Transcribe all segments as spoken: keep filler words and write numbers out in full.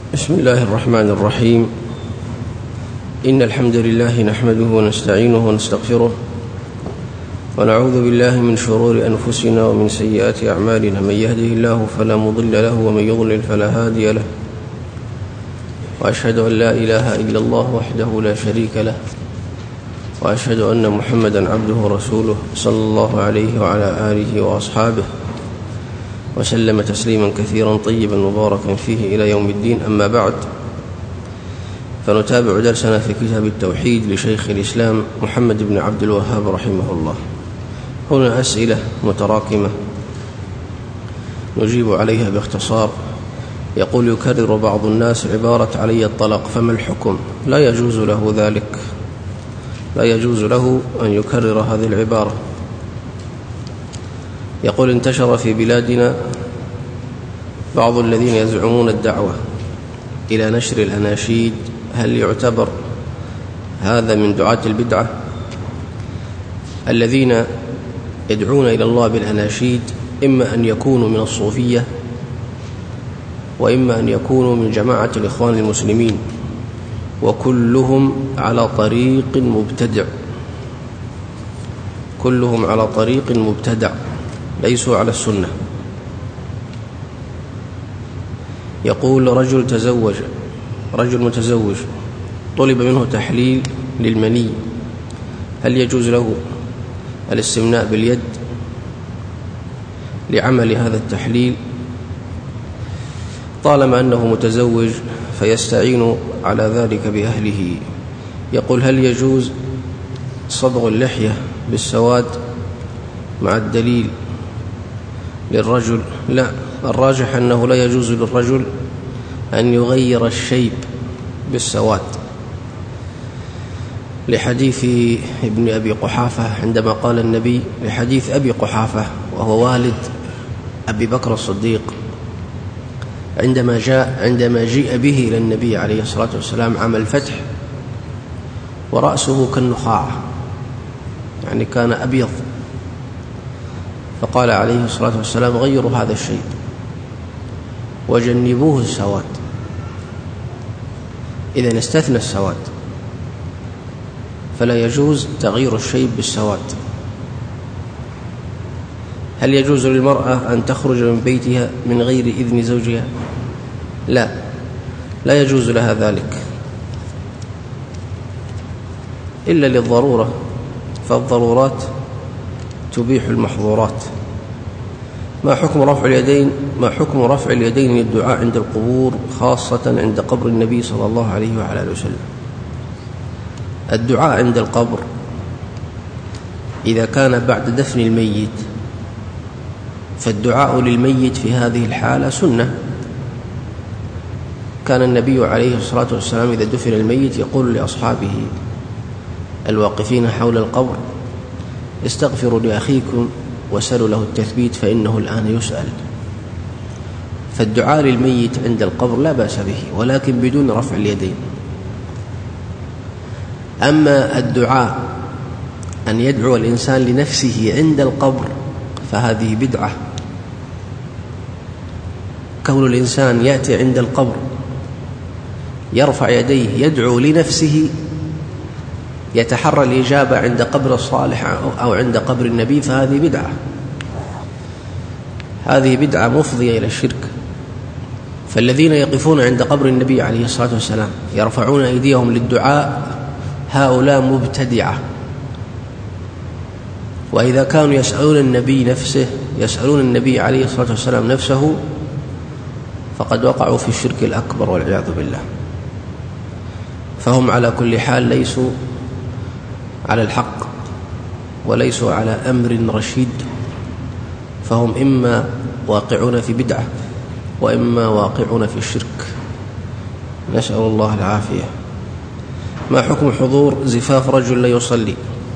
بسم الله الرحمن الرحيم. إن الحمد لله نحمده ونستعينه ونستغفره ونعوذ بالله من شرور أنفسنا ومن سيئات أعمالنا، من يهده الله فلا مضل له ومن يضلل فلا هادي له، وأشهد أن لا إله إلا الله وحده لا شريك له، وأشهد أن محمدا عبده ورسوله صلى الله عليه وعلى آله وأصحابه وسلم تسليما كثيرا طيبا مباركا فيه إلى يوم الدين. أما بعد، فنتابع درسنا في كتاب التوحيد لشيخ الإسلام محمد بن عبد الوهاب رحمه الله. هنا أسئلة متراكمة نجيب عليها باختصار. يقول: يكرر بعض الناس عبارة علي الطلاق، فما الحكم؟ لا يجوز له ذلك، لا يجوز له أن يكرر هذه العبارة. يقول: انتشر في بلادنا بعض الذين يزعمون الدعوة إلى نشر الأناشيد، هل يعتبر هذا من دعاة البدعة؟ الذين يدعون إلى الله بالأناشيد إما أن يكونوا من الصوفية وإما أن يكونوا من جماعة الإخوان المسلمين، وكلهم على طريق مبتدع، كلهم على طريق مبتدع، ليسوا على السنة. يقول: رجل تزوج، رجل متزوج طلب منه تحليل للمني، هل يجوز له الاستمناء باليد لعمل هذا التحليل طالما أنه متزوج فيستعين على ذلك بأهله؟ يقول: هل يجوز صبغ اللحية بالسواد مع الدليل للرجل؟ لا، الراجح أنه لا يجوز للرجل أن يغير الشيب بالسواد، لحديث ابن أبي قحافة عندما قال النبي، لحديث أبي قحافة وهو والد أبي بكر الصديق، عندما جاء عندما جيء به إلى النبي عليه الصلاة والسلام عام الفتح ورأسه كالنخاع، يعني كان أبيض، فقال عليه الصلاة والسلام: غيروا هذا الشيء وجنبوه السواد. إذن استثنى السواد، فلا يجوز تغيير الشيب بالسواد. هل يجوز للمرأة أن تخرج من بيتها من غير إذن زوجها؟ لا، لا يجوز لها ذلك إلا للضرورة، فالضرورات تبيح المحظورات. ما حكم رفع اليدين ما حكم رفع اليدين للدعاء عند القبور، خاصة عند قبر النبي صلى الله عليه وعلى آله وسلم؟ الدعاء عند القبر إذا كان بعد دفن الميت فالدعاء للميت في هذه الحالة سنة. كان النبي عليه الصلاة والسلام إذا دفن الميت يقول لأصحابه الواقفين حول القبر: استغفروا لأخيكم وسلوا له التثبيت فإنه الآن يسأل. فالدعاء للميت عند القبر لا بأس به، ولكن بدون رفع اليدين. أما الدعاء أن يدعو الإنسان لنفسه عند القبر فهذه بدعة. كون الإنسان يأتي عند القبر يرفع يديه يدعو لنفسه، يتحرى الإجابة عند قبر الصالح أو عند قبر النبي، فهذه بدعة، هذه بدعة مفضية إلى الشرك. فالذين يقفون عند قبر النبي عليه الصلاة والسلام يرفعون أيديهم للدعاء هؤلاء مبتدعة. وإذا كانوا يسألون النبي نفسه يسألون النبي عليه الصلاة والسلام نفسه فقد وقعوا في الشرك الأكبر والعياذ بالله. فهم على كل حال ليسوا على الحق وليسوا على أمر رشيد، فهم إما واقعون في بدعة وإما واقعون في الشرك، نسأل الله العافية. ما حكم حضور زفاف رجل لا يصلي؟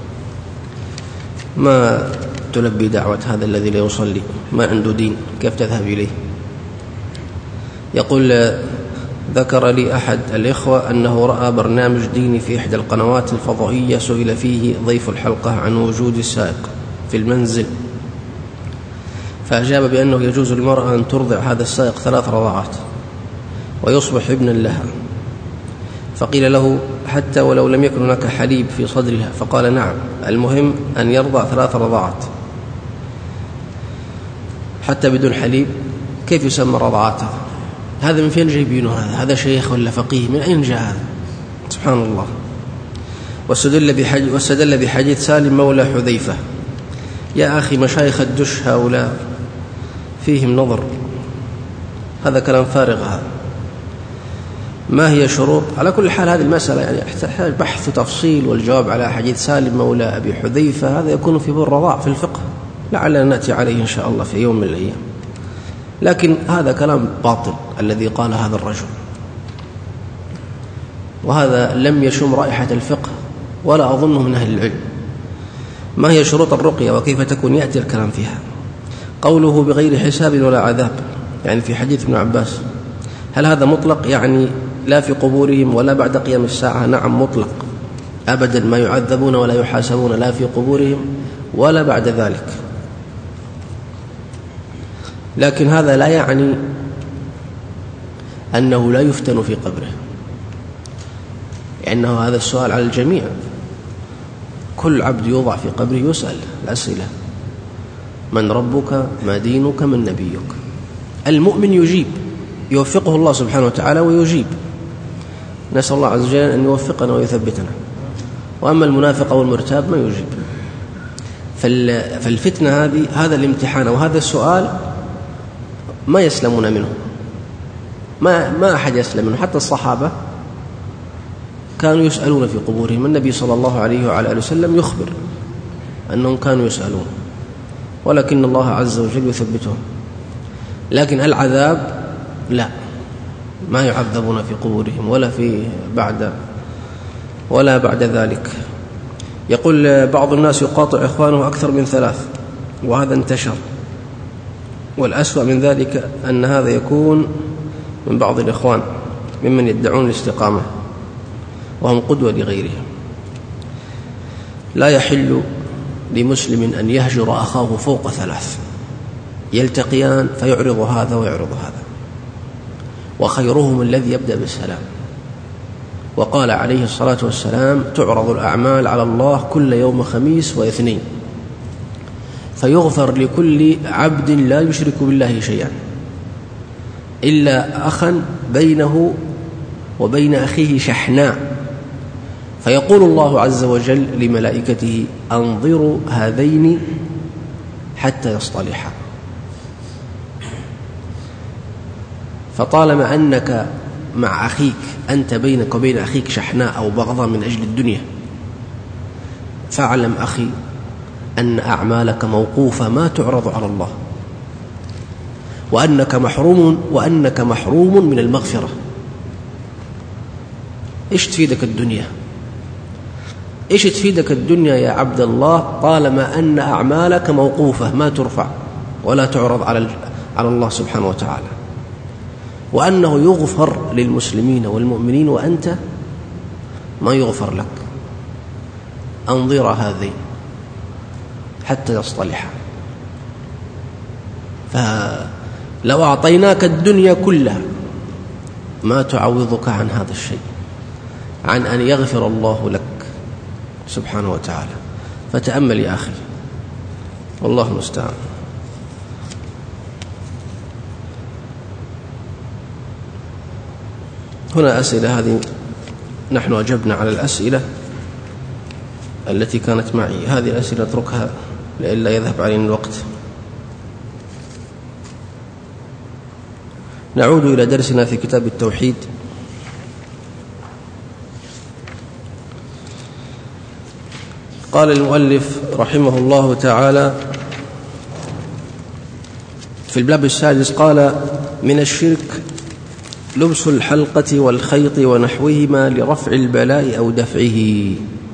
ما تلبي دعوة هذا الذي لا يصلي، ما عنده دين، كيف تذهب إليه؟ يقول: ذكر لي أحد الإخوة أنه رأى برنامج ديني في إحدى القنوات الفضائية سئل فيه ضيف الحلقة عن وجود السائق في المنزل، فأجاب بأنه يجوز للمرأة أن ترضع هذا السائق ثلاث رضعات، ويصبح ابنا لها. فقيل له: حتى ولو لم يكن هناك حليب في صدرها؟ فقال: نعم، المهم أن يرضع ثلاث رضعات. حتى بدون حليب كيف يسمى رضعاتها؟ هذا من فين جايبينه؟ هذا هذا شيخ ولا فقيه؟ من أين جاء هذا؟ سبحان الله. واستدل بحديث, واستدل بحديث سالم مولى حذيفة. يا أخي، مشايخ الدش هؤلاء فيهم نظر، هذا كلام فارغ. هذا ما هي شروط؟ على كل حال هذه المسألة يعني تحتاج بحث وتفصيل، والجواب على حديث سالم مولى أبي حذيفة هذا يكون في بر الرضاع في الفقه، لعلنا نأتي عليه إن شاء الله في يوم من الأيام. لكن هذا كلام باطل الذي قال هذا الرجل، وهذا لم يشم رائحة الفقه ولا أظنه من أهل العلم. ما هي شروط الرقية وكيف تكون؟ يأتي الكلام فيها. قوله بغير حساب ولا عذاب، يعني في حديث ابن عباس، هل هذا مطلق يعني لا في قبورهم ولا بعد قيام الساعة؟ نعم مطلق، أبدا ما يعذبون ولا يحاسبون لا في قبورهم ولا بعد ذلك. لكن هذا لا يعني أنه لا يفتن في قبره، لأنه هذا السؤال على الجميع. كل عبد يوضع في قبره يسأل الأسئلة: من ربك؟ ما دينك؟ من نبيك؟ المؤمن يجيب، يوفقه الله سبحانه وتعالى ويجيب، نسأل الله عز وجل أن يوفقنا ويثبتنا. وأما المنافق أو المرتاب ما يجيب. فالفتنة هذه، هذا الامتحان وهذا السؤال ما يسلمون منه، ما ما أحد يسلم منه. حتى الصحابة كانوا يسألون في قبورهم، النبي صلى الله عليه وعلى آله وسلم يخبر أنهم كانوا يسألون، ولكن الله عز وجل يثبتهم. لكن العذاب لا، ما يعذبون في قبورهم ولا في بعد ولا بعد ذلك. يقول بعض الناس يقاطع إخوانه أكثر من ثلاث، وهذا انتشر. والأسوأ من ذلك أن هذا يكون من بعض الإخوان ممن يدعون الاستقامة وهم قدوة لغيرهم. لا يحل لمسلم أن يهجر أخاه فوق ثلاث، يلتقيان فيعرض هذا ويعرض هذا، وخيرهم الذي يبدأ بالسلام. وقال عليه الصلاة والسلام: تعرض الأعمال على الله كل يوم خميس واثنين، فيغفر لكل عبد لا يشرك بالله شيئا إلا أخا بينه وبين أخيه شحناء، فيقول الله عز وجل لملائكته: أنظروا هذين حتى يصطلحا. فطالما أنك مع أخيك، أنت بينك وبين أخيك شحناء أو بغضاء من أجل الدنيا، فاعلم أخي أن أعمالك موقوفة ما تعرض على الله، وأنك محروم وأنك محروم من المغفرة. إيش تفيدك الدنيا؟ إيش تفيدك الدنيا يا عبد الله طالما أن أعمالك موقوفة ما ترفع ولا تعرض على على الله سبحانه وتعالى، وأنه يغفر للمسلمين والمؤمنين وأنت ما يغفر لك. أنظر هذين حتى يصطلحا. فلو أعطيناك الدنيا كلها ما تعوضك عن هذا الشيء، عن أن يغفر الله لك سبحانه وتعالى. فتأمل يا أخي، والله المستعان. هنا أسئلة، هذه نحن أجبنا على الأسئلة التي كانت معي. هذه الأسئلة اتركها لئلا يذهب علينا الوقت. نعود إلى درسنا في كتاب التوحيد. قال المؤلف رحمه الله تعالى في الباب السادس: قال: من الشرك لبس الحلقة والخيط ونحوهما لرفع البلاء أو دفعه.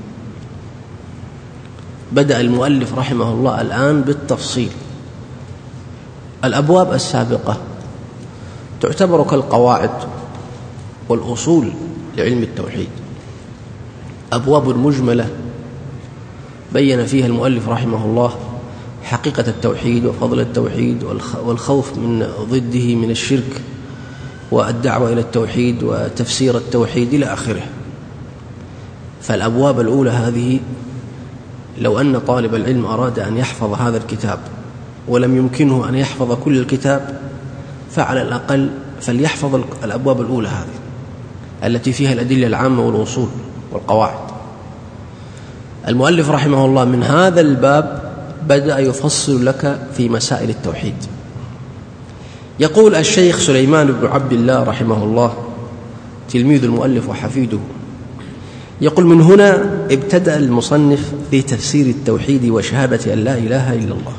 بدأ المؤلف رحمه الله الآن بالتفصيل. الأبواب السابقة تعتبر كالقواعد والأصول لعلم التوحيد، أبواب مجملة بين فيها المؤلف رحمه الله حقيقة التوحيد وفضل التوحيد والخوف من ضده من الشرك، والدعوة إلى التوحيد وتفسير التوحيد إلى آخره. فالأبواب الأولى هذه لو أن طالب العلم أراد أن يحفظ هذا الكتاب ولم يمكنه أن يحفظ كل الكتاب، فعلى الأقل فليحفظ الأبواب الأولى هذه التي فيها الأدلة العامة والوصول والقواعد. المؤلف رحمه الله من هذا الباب بدأ يفصل لك في مسائل التوحيد. يقول الشيخ سليمان بن عبد الله رحمه الله تلميذ المؤلف وحفيده، يقول: من هنا ابتدأ المصنف في تفسير التوحيد وشهادة أن لا إله إلا الله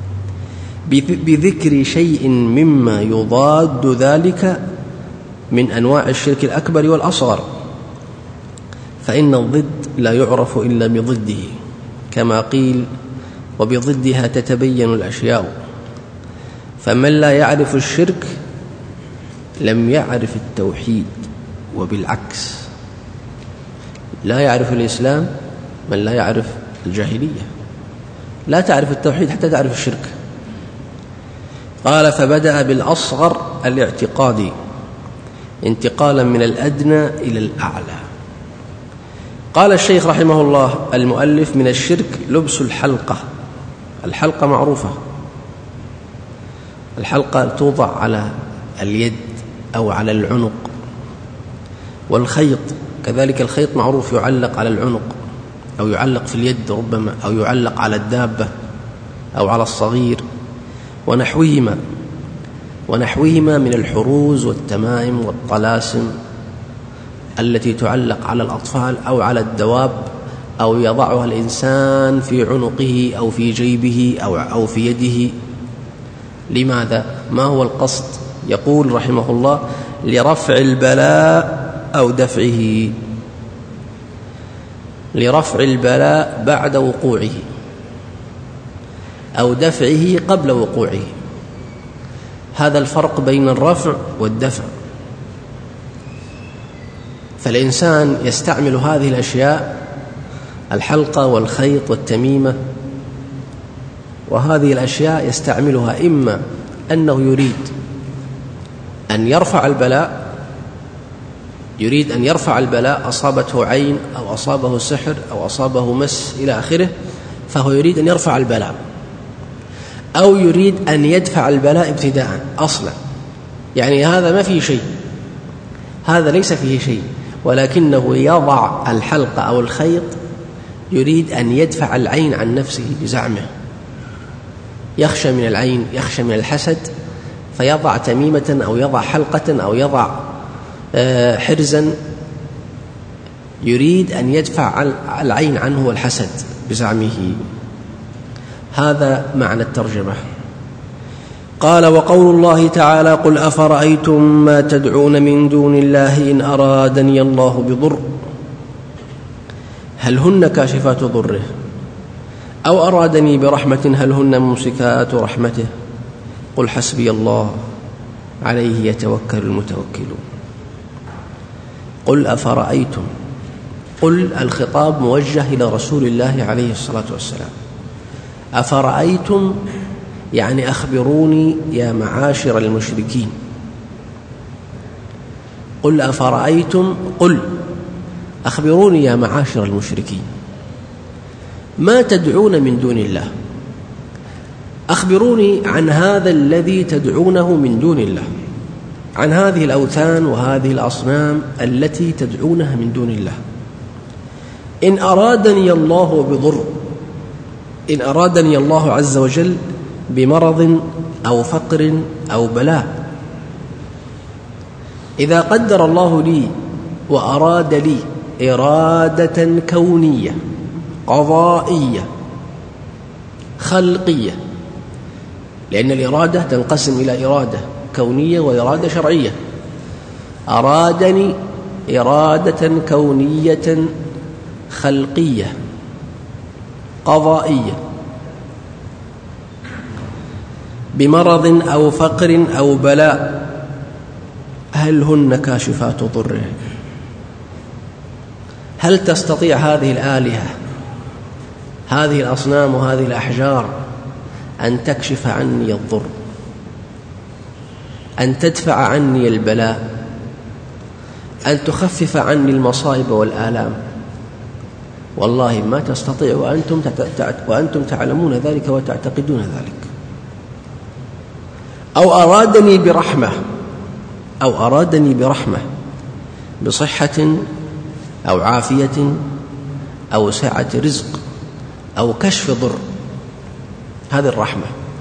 بذكر شيء مما يضاد ذلك من أنواع الشرك الأكبر والأصغر، فإن الضد لا يعرف إلا بضده، كما قيل: وبضدها تتبين الأشياء. فمن لا يعرف الشرك لم يعرف التوحيد، وبالعكس لا يعرف الإسلام من لا يعرف الجاهلية. لا تعرف التوحيد حتى تعرف الشرك. قال: فبدأ بالأصغر الاعتقادي انتقالا من الأدنى إلى الأعلى. قال الشيخ رحمه الله المؤلف: من الشرك لبس الحلقة. الحلقة معروفة، الحلقة توضع على اليد أو على العنق، والخيط كذلك، الخيط معروف يعلق على العنق أو يعلق في اليد ربما، أو يعلق على الدابة أو على الصغير ونحوهما ونحوهما من الحروز والتمائم والطلاسم التي تعلق على الأطفال أو على الدواب، أو يضعها الإنسان في عنقه أو في جيبه أو أو في يده. لماذا؟ ما هو القصد؟ يقول رحمه الله: لرفع البلاء أو دفعه، لرفع البلاء بعد وقوعه أو دفعه قبل وقوعه. هذا الفرق بين الرفع والدفع. فالإنسان يستعمل هذه الأشياء، الحلقة والخيط والتميمة، وهذه الأشياء يستعملها إما أنه يريد أن يرفع البلاء، يريد أن يرفع البلاء، أصابته عين أو أصابه سحر أو أصابه مس إلى آخره، فهو يريد أن يرفع البلاء، أو يريد أن يدفع البلاء ابتداء أصلا. يعني هذا ما فيه شيء، هذا ليس فيه شيء، ولكنه يضع الحلقة أو الخيط يريد أن يدفع العين عن نفسه بزعمه، يخشى من العين، يخشى من الحسد، فيضع تميمة أو يضع حلقة أو يضع حرزا يريد أن يدفع العين عنه والحسد بزعمه. هذا معنى الترجمة. قال: وقول الله تعالى: قل أفرأيتم ما تدعون من دون الله إن أرادني الله بضر هل هن كاشفات ضره أو أرادني برحمة هل هن ممسكات رحمته قل حسبي الله عليه يتوكل المتوكلون. قل أفرأيتم، قل الخطاب موجه إلى رسول الله عليه الصلاة والسلام. أفرأيتم يعني أخبروني يا معاشر المشركين. قل أفرأيتم، قل أخبروني يا معاشر المشركين ما تدعون من دون الله، أخبروني عن هذا الذي تدعونه من دون الله، عن هذه الأوثان وهذه الأصنام التي تدعونها من دون الله. إن أرادني الله بضر، إن أرادني الله عز وجل بمرض أو فقر أو بلاء، إذا قدر الله لي وأراد لي إرادة كونية قضائية خلقية، لأن الإرادة تنقسم إلى إرادة كونية وإرادة شرعية. أرادني إرادة كونية خلقية قضائية بمرض أو فقر أو بلاء هل هن كاشفات ضره؟ هل تستطيع هذه الآلهة، هذه الأصنام وهذه الأحجار أن تكشف عني الضر؟ أن تدفع عني البلاء، أن تخفف عني المصائب والآلام، والله ما تستطيع وأنتم, وأنتم تعلمون ذلك وتعتقدون ذلك. أو أرادني برحمة أو أرادني برحمة بصحة أو عافية أو سعة رزق أو كشف ضر، هذه الرحمة.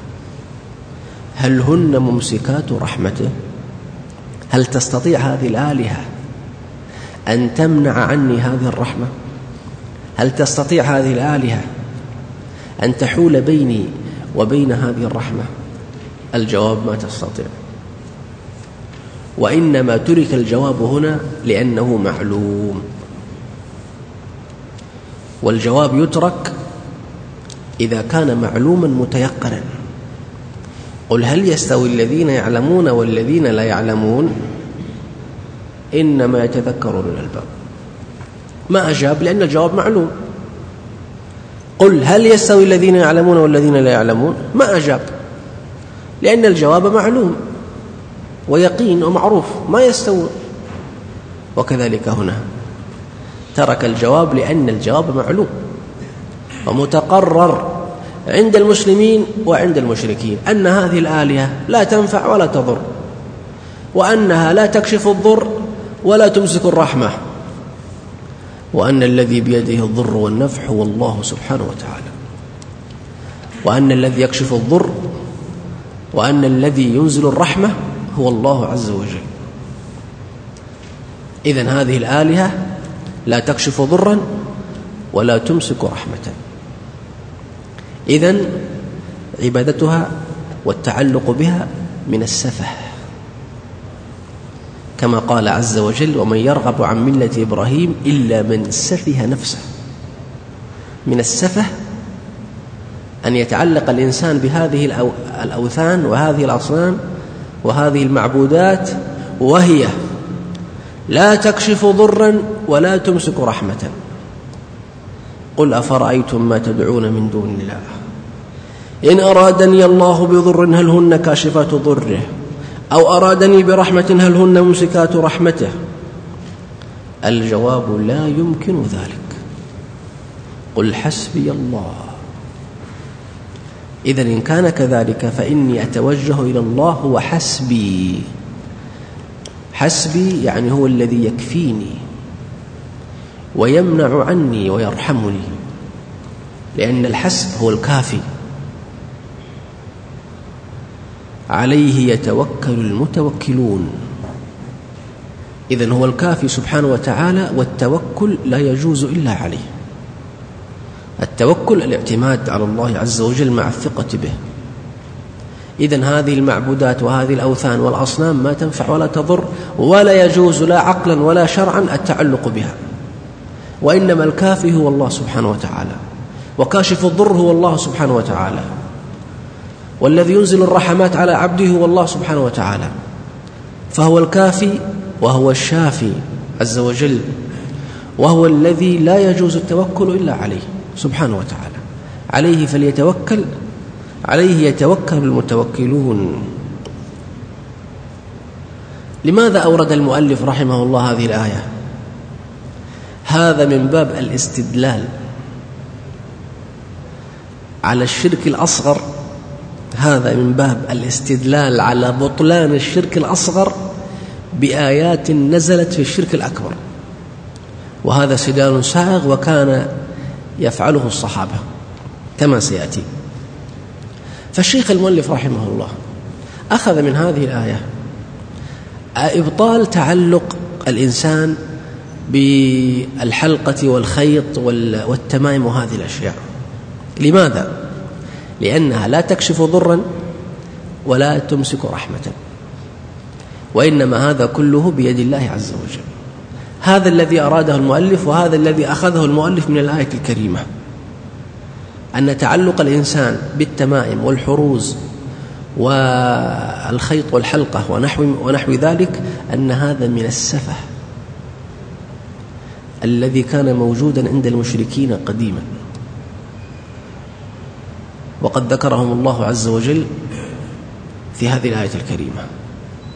هل هن ممسكات رحمته؟ هل تستطيع هذه الآلهة أن تمنع عني هذه الرحمة؟ هل تستطيع هذه الآلهة أن تحول بيني وبين هذه الرحمة؟ الجواب ما تستطيع، وإنما ترك الجواب هنا لأنه معلوم، والجواب يترك إذا كان معلوما متيقنا. قل هل يستوي الذين يعلمون والذين لا يعلمون إنما يتذكر أولو الألباب. ما أجاب لأن الجواب معلوم. قل هل يستوي الذين يعلمون والذين لا يعلمون، ما أجاب لأن الجواب معلوم ويقين ومعروف، ما يستوون. وكذلك هنا ترك الجواب لأن الجواب معلوم ومتقرر عند المسلمين وعند المشركين أن هذه الآلهة لا تنفع ولا تضر، وأنها لا تكشف الضر ولا تمسك الرحمة، وأن الذي بيده الضر والنفع هو الله سبحانه وتعالى، وأن الذي يكشف الضر وأن الذي ينزل الرحمة هو الله عز وجل. إذن هذه الآلهة لا تكشف ضرا ولا تمسك رحمة. إذن عبادتها والتعلق بها من السفه، كما قال عز وجل: ومن يرغب عن ملة إبراهيم إلا من سفه نفسه. من السفه أن يتعلق الإنسان بهذه الأوثان وهذه الأصنام وهذه المعبودات وهي لا تكشف ضرا ولا تمسك رحمة. قل أفرأيتم ما تدعون من دون الله إن أرادني الله بضر هل هن كاشفات ضره أو أرادني برحمة هل هن ممسكات رحمته؟ الجواب: لا يمكن ذلك. قل حسبي الله. إذن إن كان كذلك فإني أتوجه إلى الله هو حسبي. حسبي يعني هو الذي يكفيني ويمنع عني ويرحمني، لأن الحسب هو الكافي. عليه يتوكل المتوكلون. إذن هو الكافي سبحانه وتعالى، والتوكل لا يجوز إلا عليه. التوكل الاعتماد على الله عز وجل مع الثقة به. إذن هذه المعبودات وهذه الأوثان والأصنام ما تنفع ولا تضر، ولا يجوز لا عقلا ولا شرعا التعلق بها، وإنما الكافي هو الله سبحانه وتعالى، وكاشف الضر هو الله سبحانه وتعالى، والذي ينزل الرحمات على عبده هو الله سبحانه وتعالى. فهو الكافي وهو الشافي عز وجل، وهو الذي لا يجوز التوكل إلا عليه سبحانه وتعالى. عليه فليتوكل عليه يتوكل المتوكلون. لماذا أورد المؤلف رحمه الله هذه الآية؟ هذا من باب الاستدلال على الشرك الأصغر. هذا من باب الاستدلال على بطلان الشرك الأصغر بآيات نزلت في الشرك الأكبر، وهذا سدال سائغ وكان يفعله الصحابة كما سيأتي. فالشيخ المؤلف رحمه الله أخذ من هذه الآية إبطال تعلق الإنسان بالحلقة والخيط والتمائم وهذه الأشياء. لماذا؟ لأنها لا تكشف ضرا ولا تمسك رحمة، وإنما هذا كله بيد الله عز وجل. هذا الذي أراده المؤلف، وهذا الذي أخذه المؤلف من الآية الكريمة، أن تعلق الإنسان بالتمائم والحروز والخيط والحلقة ونحو, ونحو ذلك أن هذا من السفه الذي كان موجودا عند المشركين قديما، وقد ذكرهم الله عز وجل في هذه الآية الكريمة.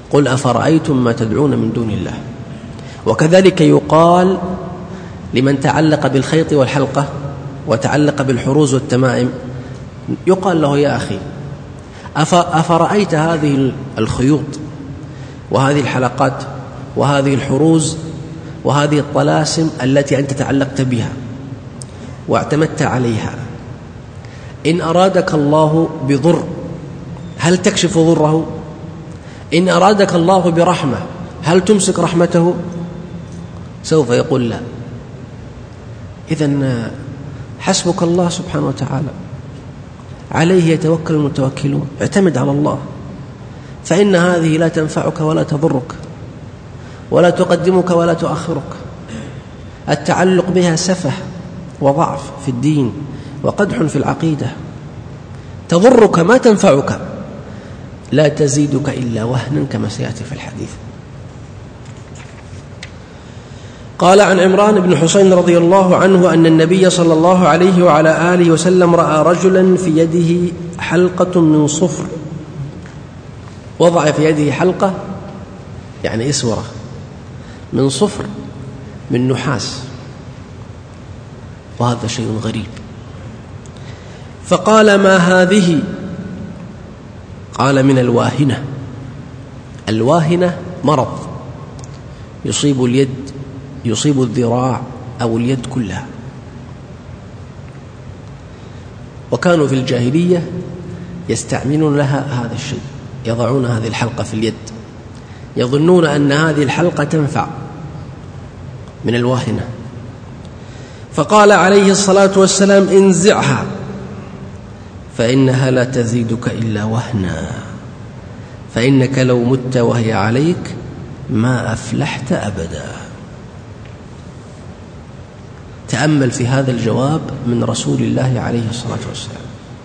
قل أفرأيتم ما تدعون من دون الله. وكذلك يقال لمن تعلق بالخيط والحلقة وتعلق بالحروز والتمائم، يقال له يا أخي أفرأيت هذه الخيوط وهذه الحلقات وهذه الحروز وهذه الطلاسم التي أنت تعلقت بها واعتمدت عليها، إن أرادك الله بضر هل تكشف ضره؟ إن أرادك الله برحمة هل تمسك رحمته؟ سوف يقول لا. إذن حسبك الله سبحانه وتعالى، عليه يتوكل المتوكلون، اعتمد على الله، فإن هذه لا تنفعك ولا تضرك ولا تقدمك ولا تؤخرك. التعلق بها سفه وضعف في الدين وقدح في العقيدة، تضرك ما تنفعك، لا تزيدك إلا وهنا كما سيأتي في الحديث. قال عن عمران بن حسين رضي الله عنه أن النبي صلى الله عليه وعلى آله وسلم رأى رجلا في يده حلقة من صفر، وضع في يده حلقة يعني إسورة من صفر من نحاس، وهذا شيء غريب. فقال ما هذه؟ قال من الواهنة. الواهنة مرض يصيب اليد، يصيب الذراع أو اليد كلها. وكانوا في الجاهلية يستعملون لها هذا الشيء، يضعون هذه الحلقة في اليد، يظنون أن هذه الحلقة تنفع، من الواهنة. فقال عليه الصلاة والسلام انزعها فإنها لا تزيدك إلا وهنا، فإنك لو مت وهي عليك ما أفلحت أبدا. تأمل في هذا الجواب من رسول الله عليه الصلاة والسلام.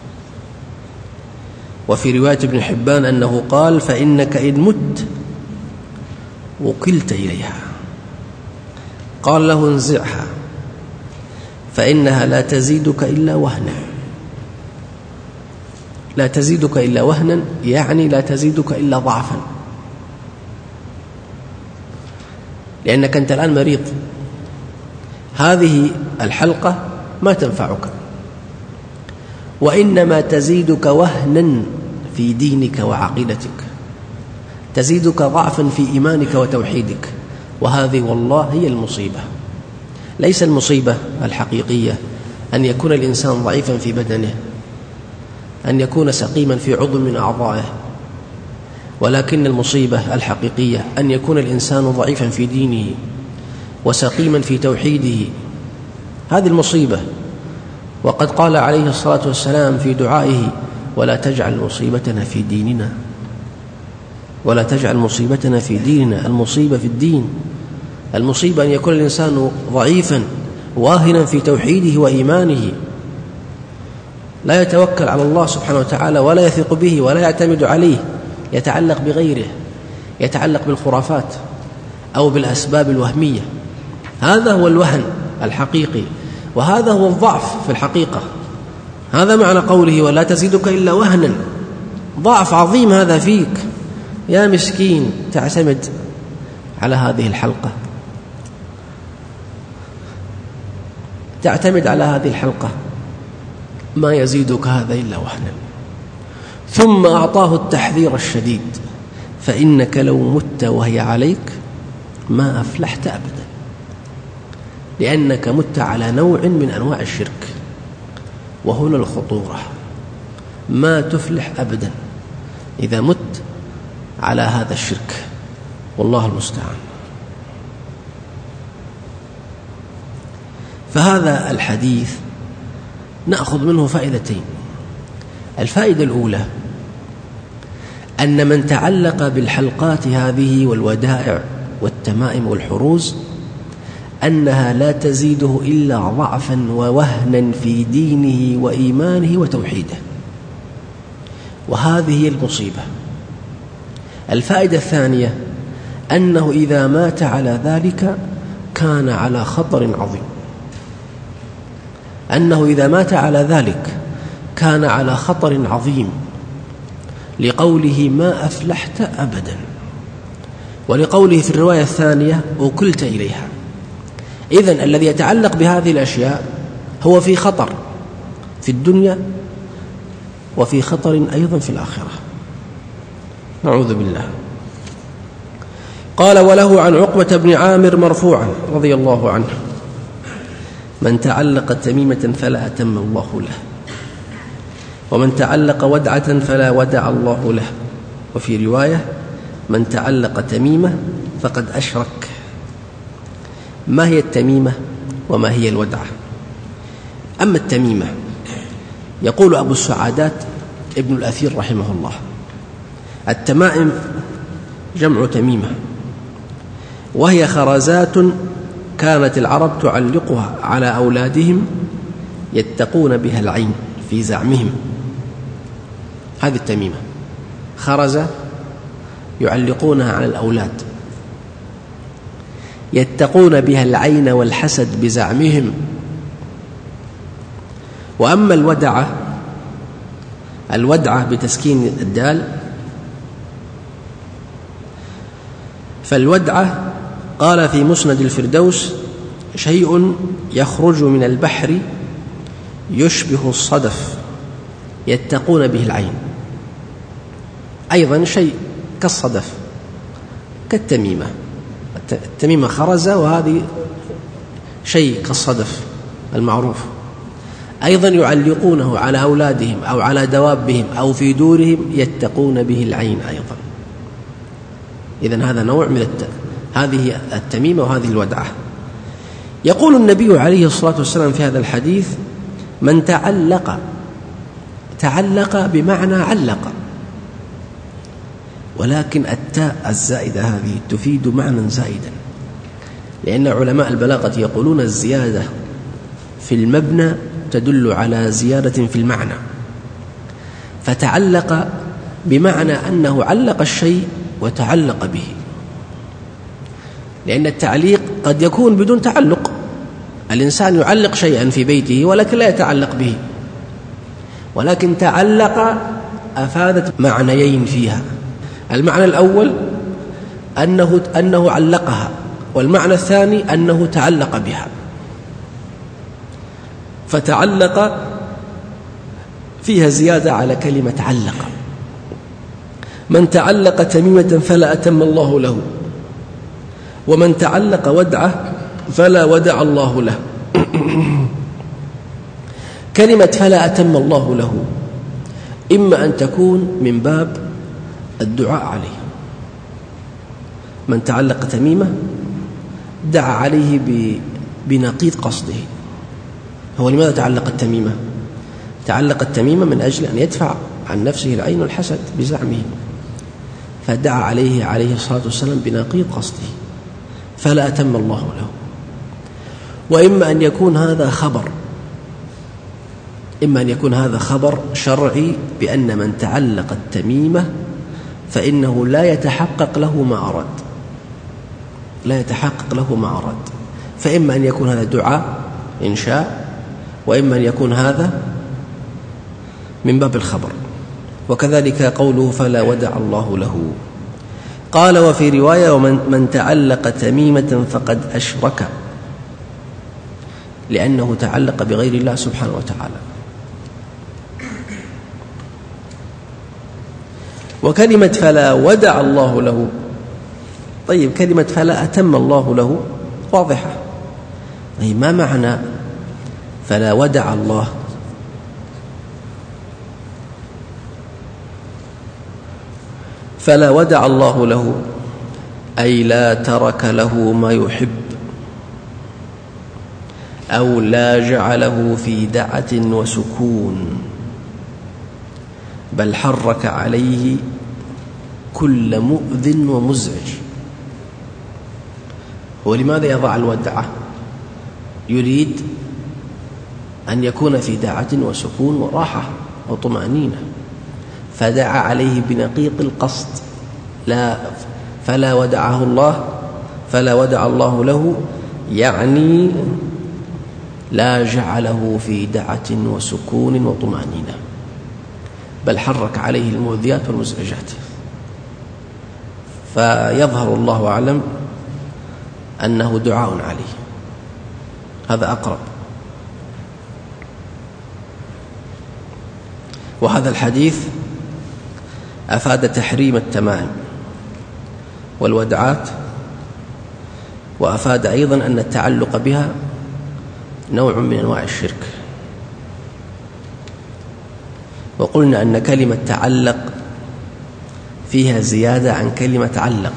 وفي رواية ابن حبان أنه قال فإنك إن مت وكلت إليها. قال له انزعها فإنها لا تزيدك إلا وهنا. لا تزيدك إلا وهنا يعني لا تزيدك إلا ضعفا، لأنك أنت الآن مريض، هذه الحلقة ما تنفعك، وإنما تزيدك وهنا في دينك وعقيدتك، تزيدك ضعفا في إيمانك وتوحيدك. وهذه والله هي المصيبة. ليس المصيبة الحقيقية أن يكون الإنسان ضعيفا في بدنه، أن يكون سقيما في عضو من أعضائه، ولكن المصيبة الحقيقية أن يكون الإنسان ضعيفا في دينه وسقيما في توحيده. هذه المصيبة. وقد قال عليه الصلاة والسلام في دعائه ولا تجعل مصيبتنا في ديننا، ولا تجعل مصيبتنا في ديننا. المصيبة في الدين، المصيبة أن يكون الإنسان ضعيفا واهنا في توحيده وإيمانه، لا يتوكل على الله سبحانه وتعالى ولا يثق به ولا يعتمد عليه، يتعلق بغيره، يتعلق بالخرافات أو بالأسباب الوهمية. هذا هو الوهن الحقيقي، وهذا هو الضعف في الحقيقة. هذا معنى قوله ولا تزيدك إلا وهنا. ضعف عظيم هذا فيك يا مسكين، تعتمد على هذه الحلقة، تعتمد على هذه الحلقة، ما يزيدك هذا إلا وهنا. ثم أعطاه التحذير الشديد فإنك لو مت وهي عليك ما أفلحت أبدا، لأنك مت على نوع من أنواع الشرك، وهنا الخطورة. ما تفلح أبدا إذا مت على هذا الشرك، والله المستعان. فهذا الحديث نأخذ منه فائدتين. الفائدة الأولى أن من تعلق بالحلقات هذه والودائع والتمائم والحروز أنها لا تزيده إلا ضعفا ووهنا في دينه وإيمانه وتوحيده، وهذه هي المصيبة. الفائدة الثانية أنه إذا مات على ذلك كان على خطر عظيم، أنه إذا مات على ذلك كان على خطر عظيم، لقوله ما أفلحت أبدا. ولقوله في الرواية الثانية أكلت إليها. إذن الذي يتعلق بهذه الأشياء هو في خطر في الدنيا وفي خطر أيضا في الآخرة، نعوذ بالله. قال: وله عن عقبة بن عامر مرفوعا رضي الله عنه: من تعلق تميمة فلا أتم الله له، ومن تعلق ودعة فلا ودع الله له. وفي رواية: من تعلق تميمة فقد أشرك. ما هي التميمة وما هي الودعة؟ أما التميمة، يقول أبو السعادات ابن الأثير رحمه الله: التمائم جمع تميمة، وهي خرزات كانت العرب تعلقها على أولادهم يتقون بها العين في زعمهم. هذه التميمة، خرزة يعلقونها على الأولاد يتقون بها العين والحسد بزعمهم. وأما الودعة، الودعة بتسكين الدال، فالودعة قال في مسند الفردوس: شيء يخرج من البحر يشبه الصدف يتقون به العين. أيضا شيء كالصدف كالتميمة. التميمة خرزة، وهذه شيء كالصدف المعروف. أيضا يعلقونه على أولادهم أو على دوابهم أو في دورهم يتقون به العين أيضا. إذن هذا نوع من الت... هذه التميمة وهذه الودعة. يقول النبي عليه الصلاة والسلام في هذا الحديث: من تعلق، تعلق بمعنى علق، ولكن التاء الزائدة هذه تفيد معنى زائدا، لأن علماء البلاغة يقولون الزيادة في المبنى تدل على زيادة في المعنى. فتعلق بمعنى أنه علق الشيء وتعلق به، لأن التعليق قد يكون بدون تعلق. الإنسان يعلق شيئا في بيته ولكن لا يتعلق به، ولكن تعلق أفادت معنيين فيها. المعنى الأول أنه, أنه علقها، والمعنى الثاني أنه تعلق بها. فتعلق فيها زيادة على كلمة علق. من تعلق تميمة فلا أتم الله له، ومن تعلق ودعة فلا ودع الله له. كلمة فلا أتم الله له إما أن تكون من باب الدعاء عليه. من تعلق تميمة دعا عليه بنقيض قصده. هو لماذا تعلق التميمة؟ تعلق التميمة من أجل أن يدفع عن نفسه العين والحسد بزعمه، فدعا عليه عليه الصلاة والسلام بنقيض قصده فلا أتم الله له. وإما أن يكون هذا خبر، إما أن يكون هذا خبر شرعي بأن من تعلق التميمة فإنه لا يتحقق له ما أراد، لا يتحقق له ما أراد. فإما أن يكون هذا دعاء إنشاء، وإما أن يكون هذا من باب الخبر. وكذلك قوله فلا ودع الله له. قال: وفي رواية: ومن من تعلق تميمة فقد أشرك، لأنه تعلق بغير الله سبحانه وتعالى. وكلمة فلا ودع الله له، طيب كلمة فلا أتم الله له واضحة. طيب ما معنى فلا ودع الله؟ فلا ودع الله له أي لا ترك له ما يحب، أو لا جعله في دعة وسكون، بل حرك عليه كل مؤذ ومزعج. ولماذا يضع الودعة؟ يريد أن يكون في دعة وسكون وراحة وطمأنينة، فدعا عليه بنقيض القصد. لا فلا ودعه الله، فلا ودع الله له يعني لا جعله في دعة وسكون وطمأنينة، بل حرك عليه المؤذيات والمزعجات. فيظهر الله أعلم أنه دعاء عليه، هذا أقرب. وهذا الحديث أفاد تحريم التمائم والودعات، وأفاد أيضا أن التعلق بها نوع من أنواع الشرك. وقلنا أن كلمة تعلق فيها زيادة عن كلمة علق،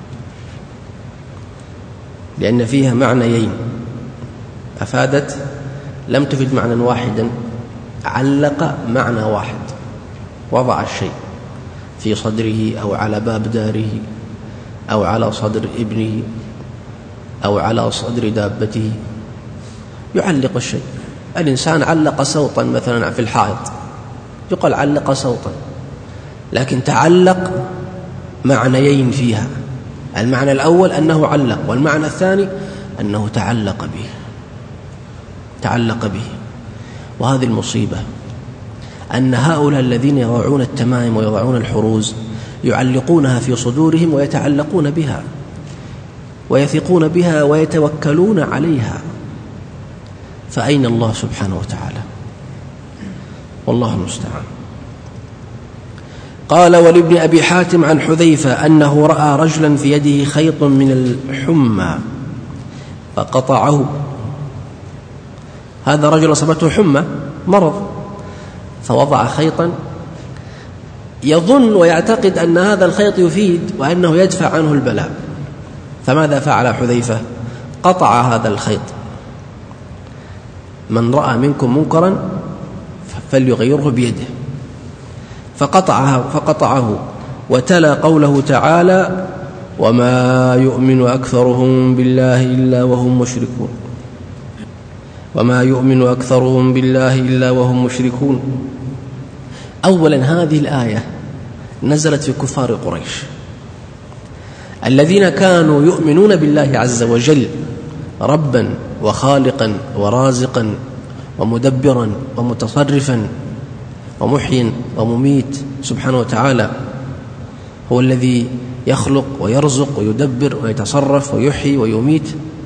لأن فيها معنيين، أفادت لم تفد معنى واحدا، علق معنى واحد، وضع الشيء في صدره أو على باب داره أو على صدر ابنه أو على صدر دابته، يعلق الشيء. الإنسان علق صوتا مثلا في الحائط، يقال علق صوتا، لكن تعلق معنيين فيها، المعنى الأول أنه علق، والمعنى الثاني أنه تعلق به تعلق به وهذه المصيبة، أن هؤلاء الذين يضعون التمائم ويضعون الحروز يعلقونها في صدورهم ويتعلقون بها ويثقون بها ويتوكلون عليها، فأين الله سبحانه وتعالى؟ والله المستعان. قال: ولابن أبي حاتم عن حذيفة أنه رأى رجلا في يده خيط من الحمى فقطعه. هذا رجل أصابته حمى، مرض، فوضع خيطا يظن ويعتقد أن هذا الخيط يفيد وأنه يدفع عنه البلاء. فماذا فعل حذيفة؟ قطع هذا الخيط. من رأى منكم منكرا فليغيره بيده، فقطعه, فقطعه وتلا قوله تعالى: وما يؤمن أكثرهم بالله إلا وهم مشركون وما يؤمن أكثرهم بالله إلا وهم مشركون. أولا، هذه الآية نزلت في كفار قريش الذين كانوا يؤمنون بالله عز وجل ربا وخالقا ورازقا ومدبرا ومتصرفا ومحيي ومميت سبحانه وتعالى، هو الذي يخلق ويرزق ويدبر ويتصرف ويحيي ويميت،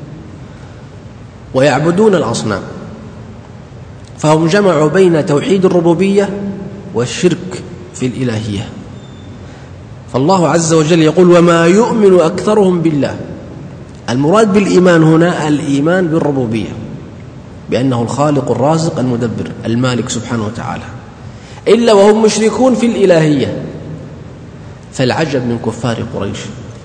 ويعبدون الأصنام. فهم جمعوا بين توحيد الربوبية والشرك في الإلهية. فالله عز وجل يقول: وما يؤمن أكثرهم بالله. المراد بالإيمان هنا الإيمان بالربوبية، بأنه الخالق الرازق المدبر المالك سبحانه وتعالى، إلا وهم مشركون في الإلهية. فالعجب من كفار قريش،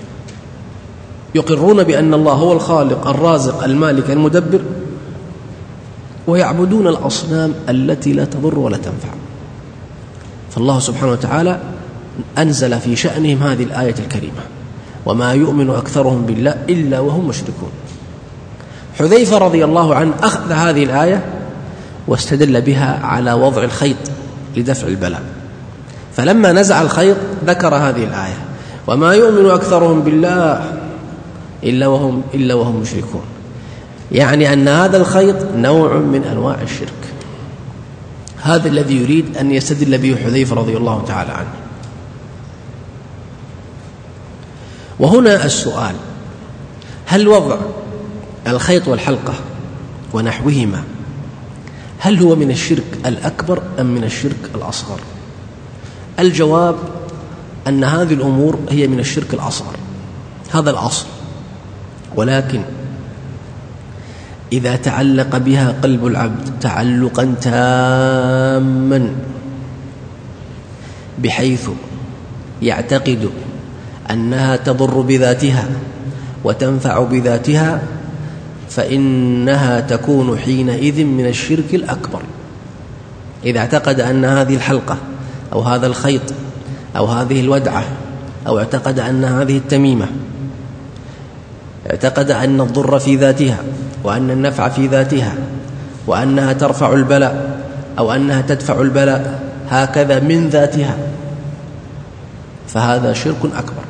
يقرون بأن الله هو الخالق الرازق المالك المدبر، ويعبدون الأصنام التي لا تضر ولا تنفع. فالله سبحانه وتعالى أنزل في شأنهم هذه الآية الكريمة: وما يؤمن أكثرهم بالله إلا وهم مشركون. حذيفة رضي الله عنه أخذ هذه الآية واستدل بها على وضع الخيط لدفع البلاء، فلما نزع الخيط ذكر هذه الآية: وما يؤمن أكثرهم بالله إلا وهم, إلا وهم مشركون، يعني أن هذا الخيط نوع من أنواع الشرك. هذا الذي يريد أن يستدل به حذيفة رضي الله تعالى عنه. وهنا السؤال: هل وضع الخيط والحلقة ونحوهما هل هو من الشرك الأكبر أم من الشرك الأصغر؟ الجواب أن هذه الأمور هي من الشرك الأصغر، هذا الأصل. ولكن إذا تعلق بها قلب العبد تعلقا تاما بحيث يعتقد أنها تضر بذاتها وتنفع بذاتها، فإنها تكون حينئذ من الشرك الأكبر. إذا اعتقد أن هذه الحلقة أو هذا الخيط أو هذه الودعة أو اعتقد أن هذه التميمة اعتقد أن الضر في ذاتها وأن النفع في ذاتها وأنها ترفع البلاء أو أنها تدفع البلاء هكذا من ذاتها، فهذا شرك أكبر.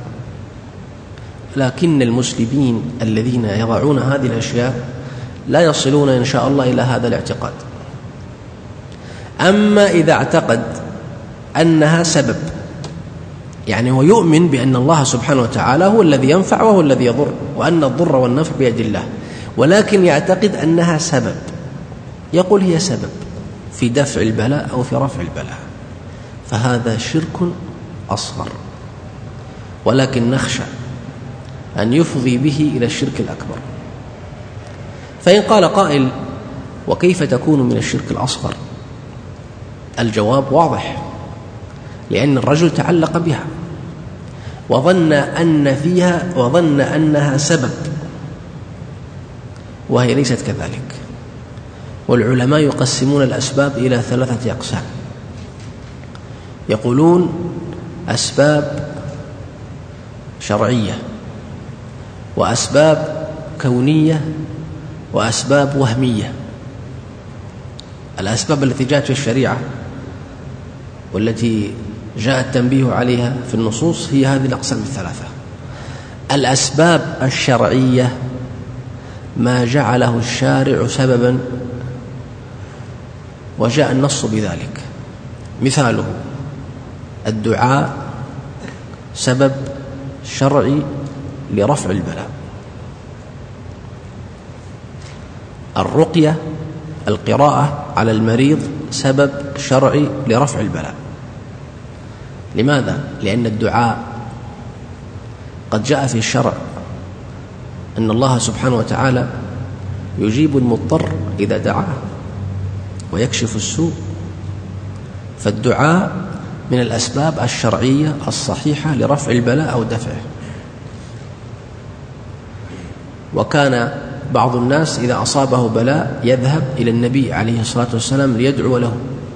لكن المسلمين الذين يضعون هذه الأشياء لا يصلون إن شاء الله إلى هذا الاعتقاد. أما إذا اعتقد أنها سبب، يعني هو يؤمن بأن الله سبحانه وتعالى هو الذي ينفع وهو الذي يضر، وأن الضر والنفع بيد الله، ولكن يعتقد أنها سبب، يقول هي سبب في دفع البلاء أو في رفع البلاء، فهذا شرك أصغر، ولكن نخشى أن يفضي به إلى الشرك الأكبر. فإن قال قائل: وكيف تكون من الشرك الأصغر؟ الجواب واضح، لأن الرجل تعلق بها وظن أن فيها وظن أنها سبب، وهي ليست كذلك. والعلماء يقسمون الأسباب إلى ثلاثة أقسام، يقولون أسباب شرعية، وأسباب كونية، وأسباب وهمية. الأسباب التي جاءت في الشريعة والتي جاء التنبيه عليها في النصوص هي هذه الأقسام الثلاثة. الأسباب الشرعية ما جعله الشارع سببا وجاء النص بذلك، مثاله الدعاء سبب شرعي لرفع البلاء، الرقية القراءة على المريض سبب شرعي لرفع البلاء. لماذا؟ لأن الدعاء قد جاء في الشرع أن الله سبحانه وتعالى يجيب المضطر إذا دعاه ويكشف السوء، فالدعاء من الأسباب الشرعية الصحيحة لرفع البلاء أو دفعه. وكان بعض الناس إذا أصابه بلاء يذهب إلى النبي عليه الصلاة والسلام ليدعو له،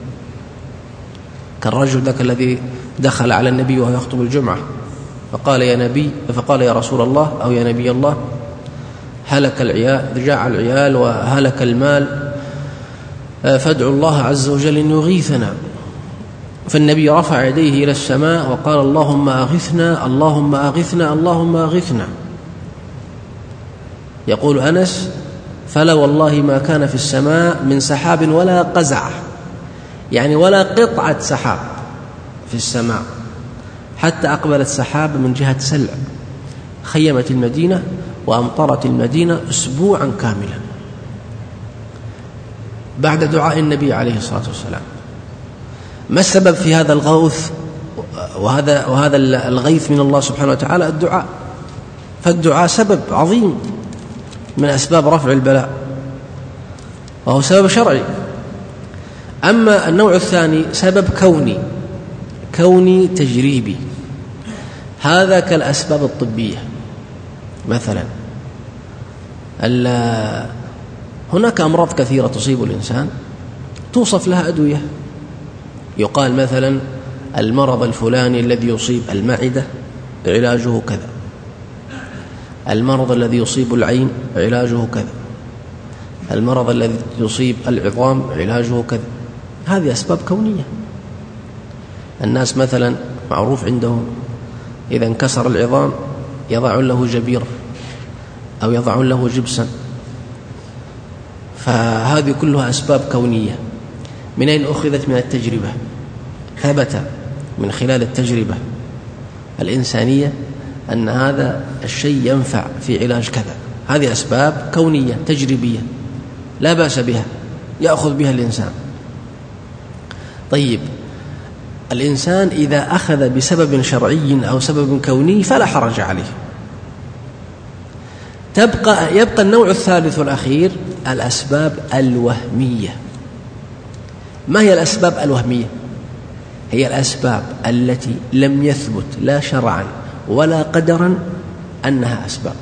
كالرجل ذاك الذي دخل على النبي وهو يخطب الجمعة فقال يا نبي فقال يا رسول الله أو يا نبي الله هلك العيال، جاع العيال وهلك المال، فادعوا الله عز وجل أن يغيثنا. فالنبي رفع يديه إلى السماء وقال اللهم أغثنا اللهم أغثنا اللهم أغثنا. يقول أنس: فلا والله ما كان في السماء من سحاب ولا قزع، يعني ولا قطعة سحاب في السماء، حتى أقبلت سحاب من جهة سلع خيمت المدينة وأمطرت المدينة أسبوعا كاملا بعد دعاء النبي عليه الصلاة والسلام. ما السبب في هذا الغوث وهذا, وهذا الغيث من الله سبحانه وتعالى؟ الدعاء. فالدعاء سبب عظيم من أسباب رفع البلاء، وهو سبب شرعي. أما النوع الثاني سبب كوني كوني تجريبي، هذا كالأسباب الطبية. مثلا هناك أمراض كثيرة تصيب الإنسان توصف لها أدوية، يقال مثلا المرض الفلاني الذي يصيب المعدة علاجه كذا، المرض الذي يصيب العين علاجه كذا، المرض الذي يصيب العظام علاجه كذا. هذه أسباب كونية. الناس مثلا معروف عندهم إذا انكسر العظام يضعون له جبير أو يضعون له جبسا، فهذه كلها أسباب كونية. من أين أخذت؟ من التجربة. ثبت من خلال التجربة الإنسانية أن هذا الشيء ينفع في علاج كذا. هذه أسباب كونية تجريبية لا بأس بها، يأخذ بها الإنسان. طيب، الإنسان إذا أخذ بسبب شرعي أو سبب كوني فلا حرج عليه. تبقى يبقى النوع الثالث والأخير الأسباب الوهمية. ما هي الأسباب الوهمية؟ هي الأسباب التي لم يثبت لا شرعا ولا قدرا أنها أسباب،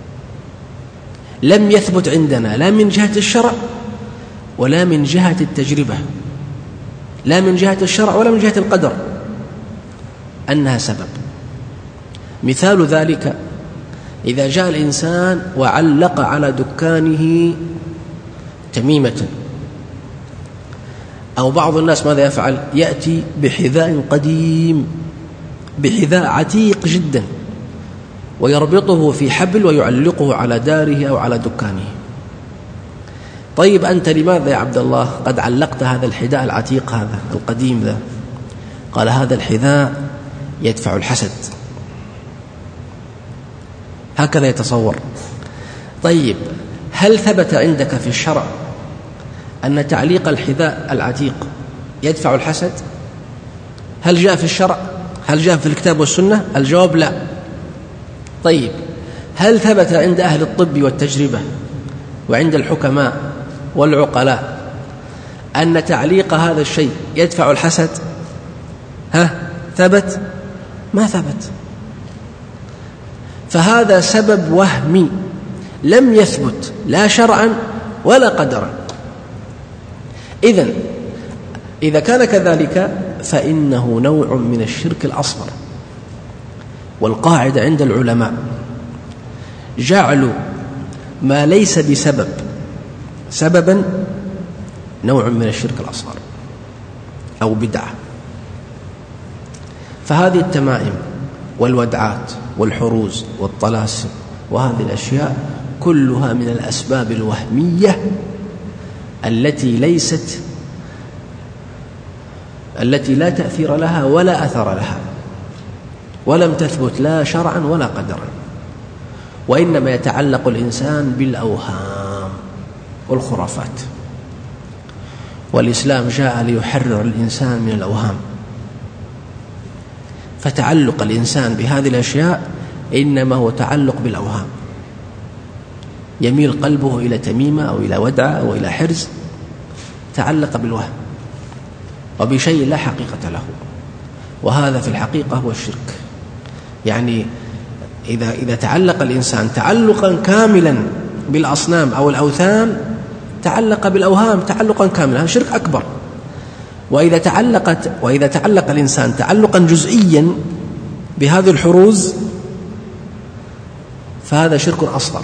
لم يثبت عندنا لا من جهة الشرع ولا من جهة التجربة، لا من جهة الشرع ولا من جهة القدر أنها سبب. مثال ذلك إذا جاء الإنسان وعلق على دكانه تميمة، أو بعض الناس ماذا يفعل؟ يأتي بحذاء قديم، بحذاء عتيق جدا، ويربطه في حبل ويعلقه على داره أو على دكانه. طيب أنت لماذا يا عبد الله قد علقت هذا الحذاء العتيق هذا القديم ذا؟ قال هذا الحذاء يدفع الحسد، هكذا يتصور. طيب هل ثبت عندك في الشرع أن تعليق الحذاء العتيق يدفع الحسد؟ هل جاء في الشرع؟ هل جاء في الكتاب والسنة؟ الجواب لا. طيب هل ثبت عند أهل الطب والتجربة وعند الحكماء والعقلاء أن تعليق هذا الشيء يدفع الحسد؟ ها ثبت؟ ما ثبت. فهذا سبب وهمي لم يثبت لا شرعا ولا قدرا. إذن إذا كان كذلك فإنه نوع من الشرك الأصغر. والقاعدة عند العلماء جعلوا ما ليس بسبب سببا نوع من الشرك الأصغر أو بدعة. فهذه التمائم والودعات والحروز والطلاسم وهذه الأشياء كلها من الأسباب الوهمية التي ليست التي لا تأثير لها ولا أثر لها، ولم تثبت لا شرعا ولا قدرا، وإنما يتعلق الإنسان بالأوهام والخرافات. والإسلام جاء ليحرر الإنسان من الأوهام، فتعلق الإنسان بهذه الأشياء إنما هو تعلق بالأوهام، يميل قلبه إلى تميمة أو إلى ودعة أو إلى حرز، تعلق بالوهم وبشيء لا حقيقة له، وهذا في الحقيقة هو الشرك. يعني إذا, إذا تعلق الإنسان تعلقا كاملا بالأصنام أو الأوثان تعلق بالأوهام تعلقا كاملا، هذا شرك أكبر. وإذا تعلقت وإذا تعلق الإنسان تعلقا جزئيا بهذه الحروز فهذا شرك أصغر.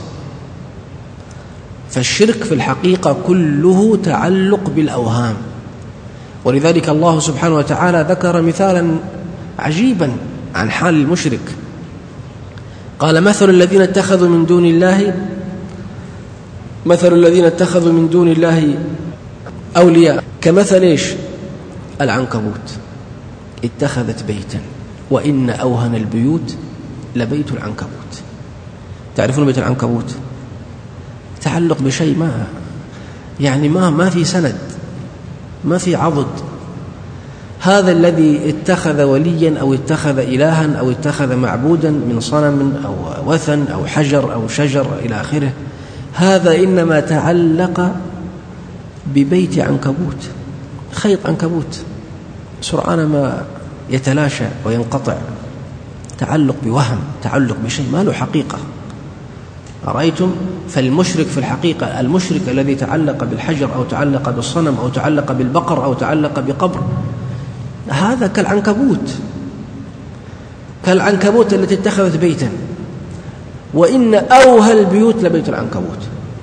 فالشرك في الحقيقة كله تعلق بالأوهام. ولذلك الله سبحانه وتعالى ذكر مثالا عجيبا عن حال المشرك، قال مثل الذين اتخذوا من دون الله مثل الذين اتخذوا من دون الله أولياء كمثل إيش؟ العنكبوت اتخذت بيتا وإن أوهن البيوت لبيت العنكبوت. تعرفون بيت العنكبوت؟ تعلق بشيء ما يعني ما ما في سند، ما في عضد. هذا الذي اتخذ وليا أو اتخذ إلها أو اتخذ معبودا من صنم أو وثن أو حجر أو شجر إلى آخره، هذا إنما تعلق ببيت عنكبوت، خيط عنكبوت سرعان ما يتلاشى وينقطع. تعلق بوهم، تعلق بشيء ما له حقيقة. أرأيتم؟ فالمشرك في الحقيقة المشرك الذي تعلق بالحجر أو تعلق بالصنم أو تعلق بالبقر أو تعلق بقبر، هذا كالعنكبوت كالعنكبوت التي اتخذت بيتا وإن أوهى البيوت لبيت العنكبوت.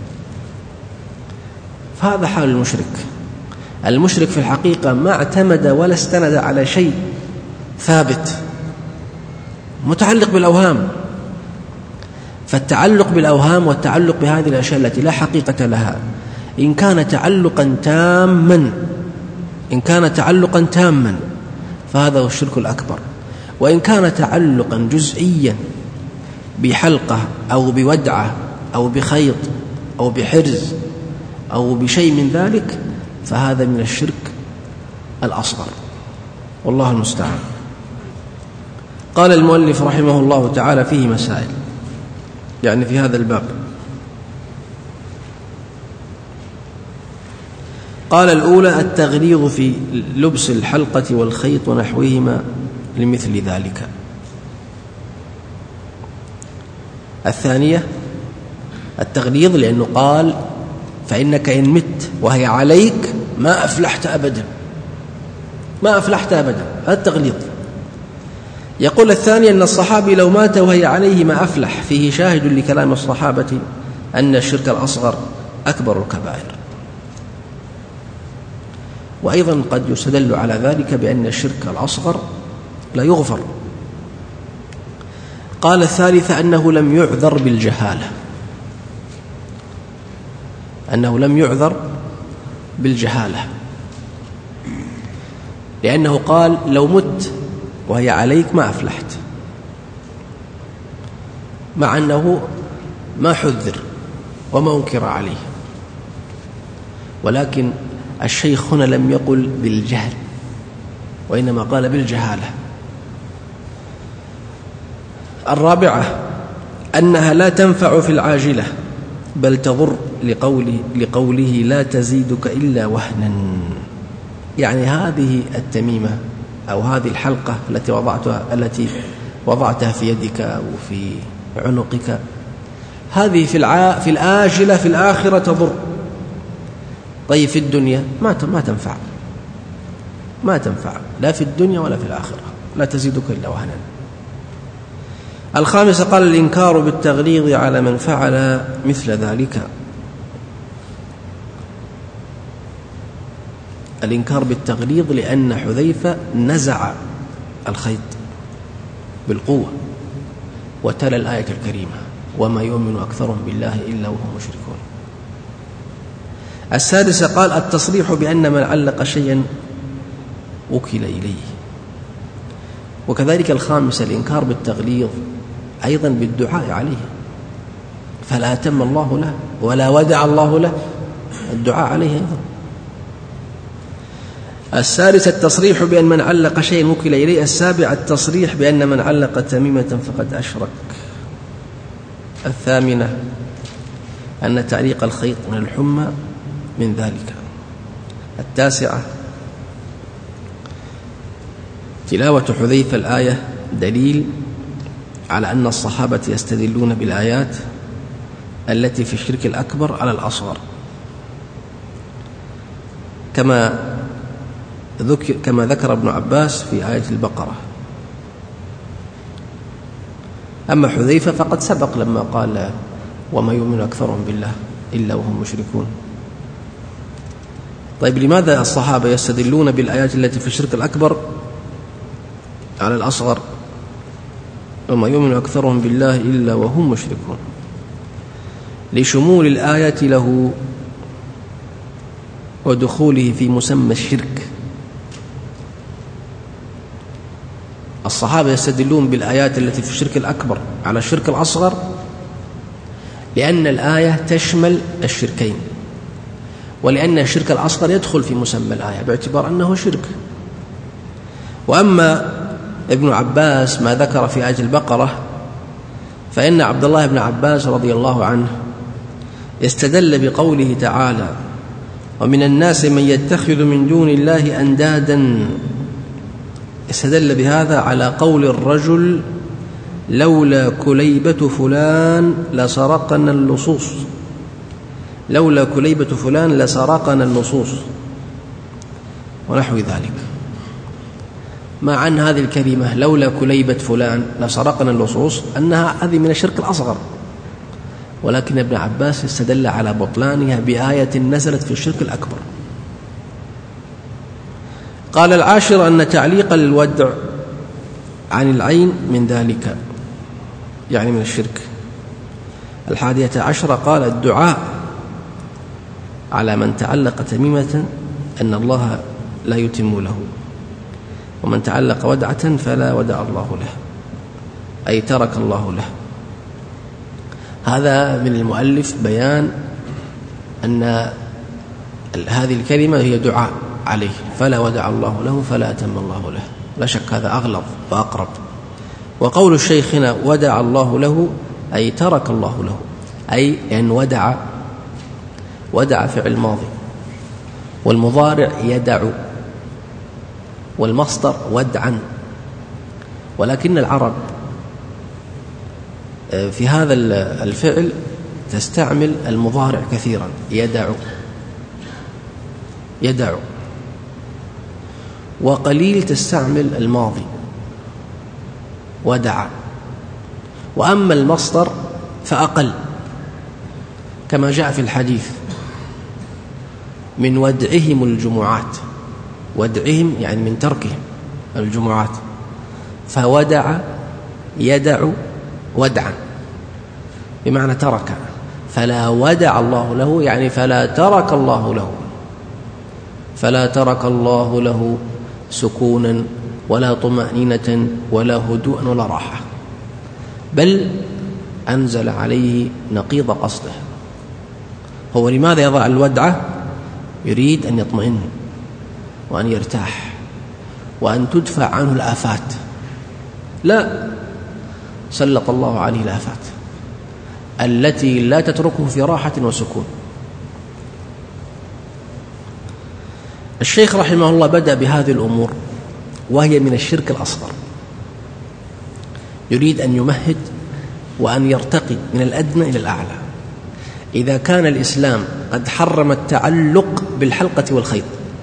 فهذا حال المشرك. المشرك في الحقيقة ما اعتمد ولا استند على شيء ثابت، متعلق بالأوهام. فالتعلق بالأوهام والتعلق بهذه الأشياء التي لا حقيقة لها إن كان تعلقا تاما إن كان تعلقا تاما فهذا هو الشرك الأكبر. وإن كان تعلقا جزئيا بحلقة أو بودعة أو بخيط أو بحرز أو بشيء من ذلك فهذا من الشرك الأصغر، والله المستعان. قال المؤلف رحمه الله تعالى فيه مسائل، يعني في هذا الباب. قال الأولى التغليظ في لبس الحلقة والخيط ونحوهما لمثل ذلك. الثانية التغليظ لأنه قال فإنك إن مت وهي عليك ما أفلحت أبدا، ما أفلحت أبدا، هذا التغليظ. يقول الثاني أن الصحابي لو مات وهي عليه ما أفلح، فيه شاهد لكلام الصحابة أن الشرك الأصغر أكبر الكبائر. وأيضا قد يستدل على ذلك بأن الشرك الأصغر لا يغفر. قال الثالثة أنه لم يعذر بالجهالة، أنه لم يعذر بالجهالة لأنه قال لو مت وهي عليك ما أفلحت، مع أنه ما حذر وما أنكر عليه، ولكن الشيخ هنا لم يقل بالجهل وإنما قال بالجهالة. الرابعة أنها لا تنفع في العاجلة بل تضر لقوله, لقوله لا تزيدك إلا وهنا. يعني هذه التميمة أو هذه الحلقة التي وضعتها التي وضعتها في يدك أو في عنقك، هذه في الع... في الآجلة في الآخرة تضر. طيب في الدنيا ما ما تنفع ما تنفع لا في الدنيا ولا في الآخرة، لا تزيدك إلا وهنا. الخامسة قال الإنكار بالتغليظ على من فعل مثل ذلك. الإنكار بالتغليظ لأن حذيفة نزع الخيط بالقوة وتلا الآية الكريمة وما يؤمن أكثرهم بالله إلا وهم مشركون. السادسة قال التصريح بأن من علق شيئا وكل إليه. وكذلك الخامسة الإنكار بالتغليظ أيضا بالدعاء عليه، فلا أتم الله له ولا ودع الله له، الدعاء عليه أيضا. السادسة التصريح بأن من علق شيئا وكل إليه. السابع التصريح بأن من علق تميمة فقد أشرك. الثامنة أن تعليق الخيط من الحمى من ذلك. التاسعة تلاوة حذيفة الآية دليل على أن الصحابة يستدلون بالآيات التي في الشرك الأكبر على الأصغر، كما ذكر كما ذكر ابن عباس في آية البقرة. أما حذيفة فقد سبق لما قال وما يؤمن أكثرهم بالله إلا وهم مشركون. طيب لماذا الصحابة يستدلون بالآيات التي في الشرك الأكبر على الأصغر وما يؤمن أكثرهم بالله إلا وهم مشركون؟ لشمول الآية له ودخوله في مسمى الشرك. الصحابة يستدلون بالآيات التي في الشرك الأكبر على الشرك الأصغر لأن الآية تشمل الشركين، ولأن الشرك الأصغر يدخل في مسمى الآية باعتبار أنه شرك. وأما ابن عباس ما ذكر في آية البقرة فإن عبد الله بن عباس رضي الله عنه استدل بقوله تعالى ومن الناس من يتخذ من دون الله أندادا، استدل بهذا على قول الرجل لولا كليبة فلان لسرقنا اللصوص، لولا كليبة فلان لسرقنا اللصوص ونحو ذلك. مع أن هذه الكلمة لولا كليبة فلان لسرقنا اللصوص أنها هذه من الشرك الأصغر، ولكن ابن عباس استدل على بطلانها بآية نزلت في الشرك الأكبر. قال العاشر أن تعليق الودع عن العين من ذلك، يعني من الشرك. الحادية عشرة قال الدعاء على من تعلق تميمة أن الله لا يتم له، ومن تعلق ودعة فلا ودع الله له، أي ترك الله له. هذا من المؤلف بيان أن هذه الكلمة هي دعاء عليه، فلا ودع الله له فلا أتم الله له، لا شك هذا أغلظ وأقرب. وقول الشيخ هنا ودع الله له أي ترك الله له، أي أن ودع ودع فعل ماضي، والمضارع يدع، والمصدر ودعا. ولكن العرب في هذا الفعل تستعمل المضارع كثيرا، يدع يدع، وقليل تستعمل الماضي ودع. وأما المصدر فأقل، كما جاء في الحديث من ودعهم الجمعات، ودعهم يعني من تركهم الجمعات، فودع يدع ودعا بمعنى ترك، فلا ودع الله له يعني فلا ترك الله له، فلا ترك الله له سكونا ولا طمأنينة ولا هدوء ولا راحة، بل أنزل عليه نقيض قصده. هو لماذا يضع الودعة؟ يريد أن يطمئن وأن يرتاح وأن تدفع عنه الآفات. لا، سلط الله عليه الآفات التي لا تتركه في راحة وسكون. الشيخ رحمه الله بدأ بهذه الأمور وهي من الشرك الأصغر، يريد أن يمهد وأن يرتقي من الأدنى إلى الأعلى. إذا كان الإسلام قد حرم التعلق بالحلقة والخيط،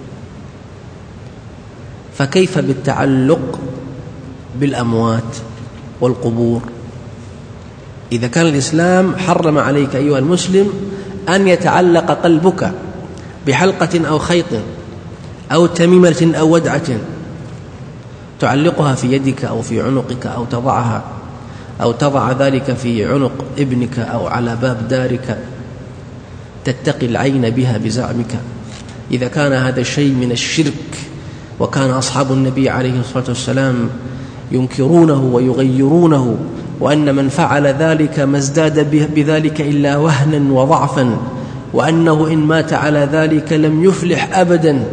فكيف بالتعلق بالأموات والقبور؟ إذا كان الإسلام حرم عليك أيها المسلم أن يتعلق قلبك بحلقة أو خيط أو تميمة أو ودعة تعلقها في يدك أو في عنقك أو تضعها أو تضع ذلك في عنق ابنك أو على باب دارك تتقي العين بها بزعمك، إذا كان هذا الشيء من الشرك، وكان أصحاب النبي عليه الصلاة والسلام ينكرونه ويغيرونه، وأن من فعل ذلك ما ازداد بذلك إلا وهنا وضعفا، وأنه إن مات على ذلك لم يفلح أبدا.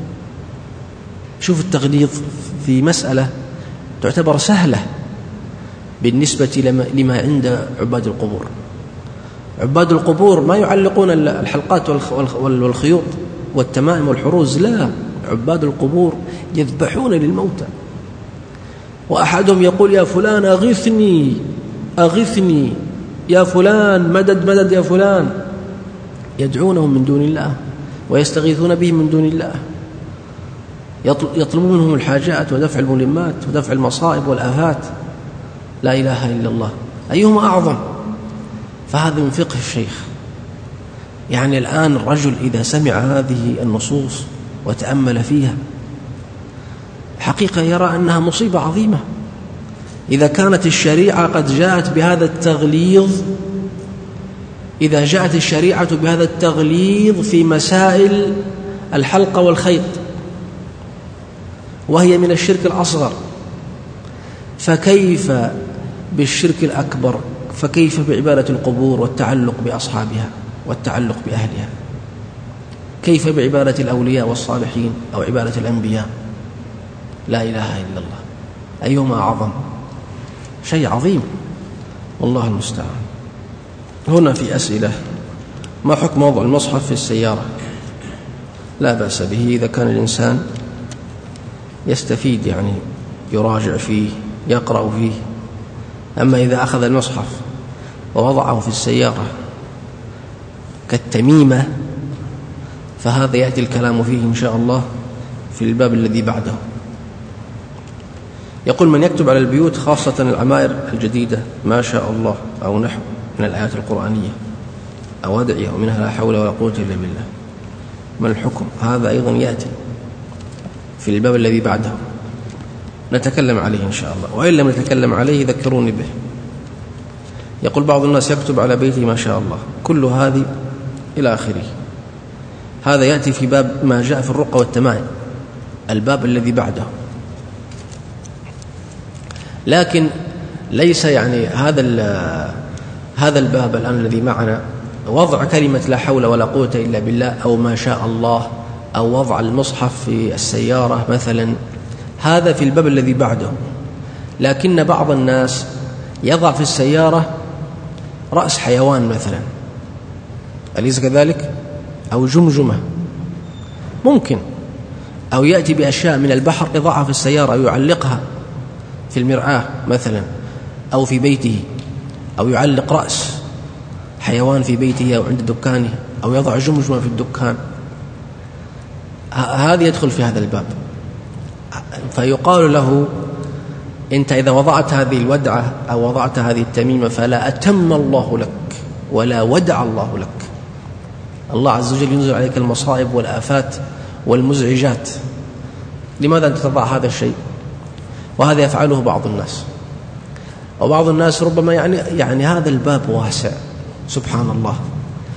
شوف التغليظ في مسألة تعتبر سهلة بالنسبة لما عند عباد القبور. عباد القبور ما يعلقون الحلقات والخيوط والتمائم والحروز، لا، عباد القبور يذبحون للموتى، وأحدهم يقول يا فلان أغثني أغثني يا فلان، مدد مدد يا فلان، يدعونهم من دون الله ويستغيثون بهم من دون الله، يطلبون منهم الحاجات ودفع الملمات ودفع المصائب والآفات. لا إله إلا الله، أيهما أعظم؟ فهذا من فقه الشيخ. يعني الآن الرجل إذا سمع هذه النصوص وتأمل فيها حقيقة يرى أنها مصيبة عظيمة. إذا كانت الشريعة قد جاءت بهذا التغليظ، إذا جاءت الشريعة بهذا التغليظ في مسائل الحلقة والخيط وهي من الشرك الأصغر، فكيف بالشرك الأكبر؟ فكيف بعبادة القبور والتعلق بأصحابها والتعلق بأهلها؟ كيف بعبادة الأولياء والصالحين أو عبادة الأنبياء؟ لا إله إلا الله، أيهما أعظم؟ شيء عظيم، والله المستعان. هنا في أسئلة: ما حكم وضع المصحف في السيارة؟ لا بأس به إذا كان الإنسان يستفيد، يعني يراجع فيه يقرأ فيه. أما إذا أخذ المصحف ووضعه في السيارة كالتميمة فهذا يأتي الكلام فيه إن شاء الله في الباب الذي بعده. يقول: من يكتب على البيوت خاصة العمائر الجديدة ما شاء الله أو نحو من الآيات القرآنية أو أدعية ومنها لا حول ولا قوة إلا بالله، ما الحكم؟ هذا أيضا يأتي في الباب الذي بعده، نتكلم عليه إن شاء الله، وإن لم نتكلم عليه ذكروني به. يقول: بعض الناس يكتب على بيته ما شاء الله، كل هذه إلى آخره. هذا يأتي في باب ما جاء في الرقى والتمائم، الباب الذي بعده. لكن ليس يعني هذا هذا الباب الآن الذي معنا وضع كلمة لا حول ولا قوة إلا بالله أو ما شاء الله أو وضع المصحف في السيارة مثلا، هذا في الباب الذي بعده. لكن بعض الناس يضع في السيارة رأس حيوان مثلا، أليس كذلك؟ أو جمجمة ممكن، أو يأتي بأشياء من البحر يضعها في السيارة أو يعلقها في المرآة مثلا أو في بيته، أو يعلق رأس حيوان في بيته أو عند دكانه، أو يضع جمجمة في الدكان. هذا يدخل في هذا الباب. فيقال له: أنت إذا وضعت هذه الودعة أو وضعت هذه التميمة فلا أتم الله لك ولا ودع الله لك. الله عز وجل ينزل عليك المصائب والآفات والمزعجات، لماذا أنت تضع هذا الشيء؟ وهذا يفعله بعض الناس، وبعض الناس ربما يعني, يعني هذا الباب واسع سبحان الله،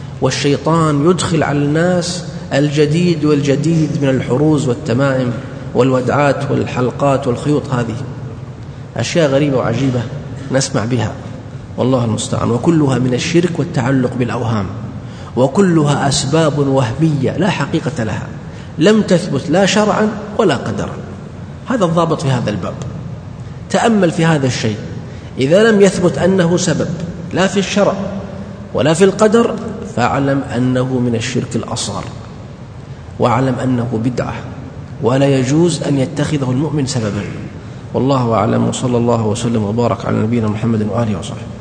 والشيطان يدخل على الناس الجديد والجديد من الحروز والتمائم والودعات والحلقات والخيوط، هذه أشياء غريبة وعجيبة نسمع بها والله المستعان، وكلها من الشرك والتعلق بالأوهام، وكلها أسباب وهمية لا حقيقة لها، لم تثبت لا شرعا ولا قدرا. هذا الضابط في هذا الباب. تأمل في هذا الشيء، إذا لم يثبت أنه سبب لا في الشرع ولا في القدر فاعلم أنه من الشرك الأصغر، واعلم أنه بدعة ولا يجوز أن يتخذه المؤمن سببا. والله أعلم، وصلى الله وسلم وبارك على نبينا محمد وآله وصحبه.